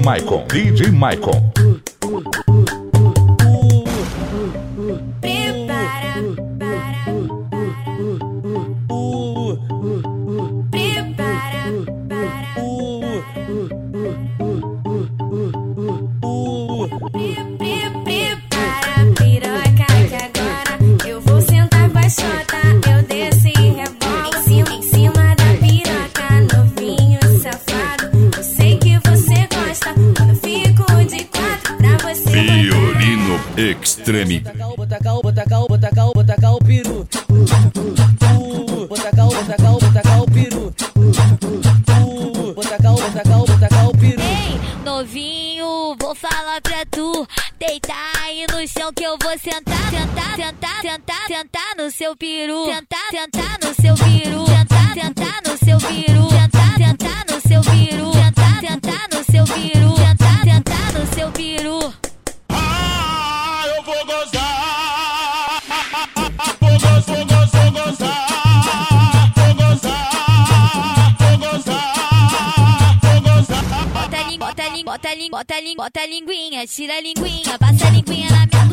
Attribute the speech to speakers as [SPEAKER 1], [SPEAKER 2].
[SPEAKER 1] Maicon. DJ Maicon.
[SPEAKER 2] Extreme.
[SPEAKER 3] Botacar o peru. Botacar o peru. Botacar o peru.
[SPEAKER 4] Ei, novinho, vou falar pra tu. Deitar aí no chão que eu vou sentar. Sentar no seu peru. Sentar no seu peru. Sentar no seu peru. Sentar no seu peru. Sentar no seu peru. Sentar no seu peru.
[SPEAKER 2] Vou gozar.
[SPEAKER 4] Bota a linguinha, tira a linguinha, passa a linguinha na minha